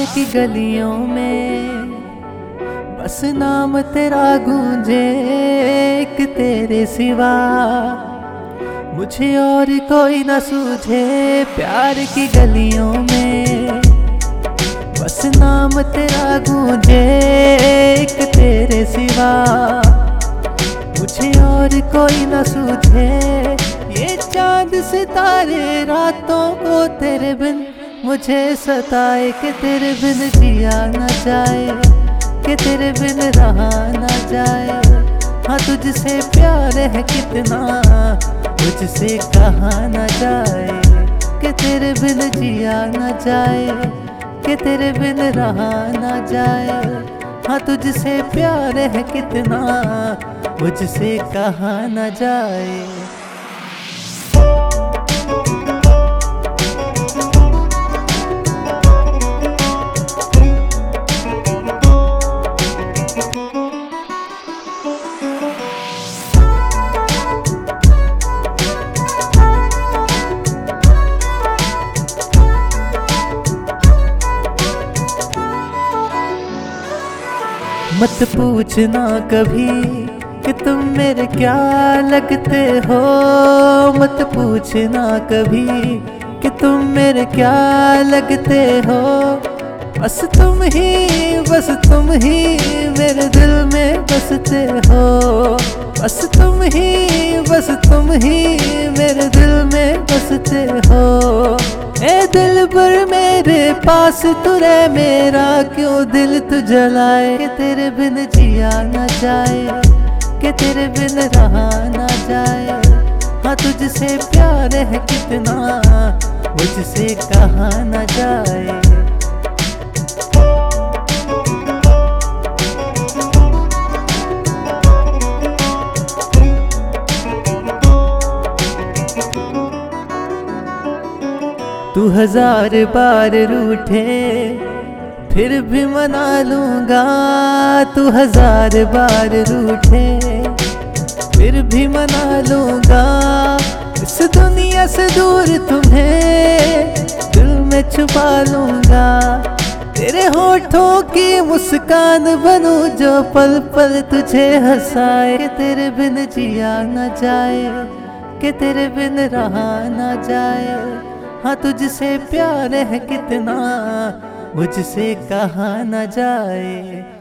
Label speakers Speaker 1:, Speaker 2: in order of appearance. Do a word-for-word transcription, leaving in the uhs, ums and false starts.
Speaker 1: की गलियों में बस नाम तेरा गूंजे, एक तेरे सिवा मुझे और कोई न सूझे। प्यार की गलियों में बस नाम तेरा गूंजे, एक तेरे सिवा मुझे और कोई न सूझे। ये चांद सितारे रातों को तेरे बिन मुझे सताए, कि तेरे बिन जिया न जाए, कि तेरे बिन रहा न जाए। हाँ तुझसे प्यार है कितना मुझसे कहा न जाए, कि तेरे बिन जिया न जाए, कि तेरे बिन रहा न जाए। हाँ तुझसे प्यार है कितना मुझसे कहा न जाए। मत पूछना कभी कि तुम मेरे क्या लगते हो, मत पूछना कभी कि तुम मेरे क्या लगते हो। बस तुम ही बस तुम ही मेरे दिल में बसते हो, बस तुम ही बस तुम ही मेरे दिल में बसते हो। ए दिल पर मेरे पास तू रह, मेरा क्यों दिल तू जलाए। कि तेरे बिन जिया न जाए, कि तेरे बिन रहा न जाए। हाँ तुझसे प्यार है कितना मुझसे कहा न जाए। तू हजार बार रूठे फिर भी मना लूंगा, तू हजार बार रूठे फिर भी मना लूंगा। इस दुनिया से दूर तुम्हें दिल में छुपा लूंगा। तेरे होठों की मुस्कान बनूं जो पल पल तुझे हंसाए। कि तेरे बिन जिया न जाए, कि तेरे बिन रहा न जाए। हाँ तुझसे प्यार है कितना मुझसे कहा न जाए।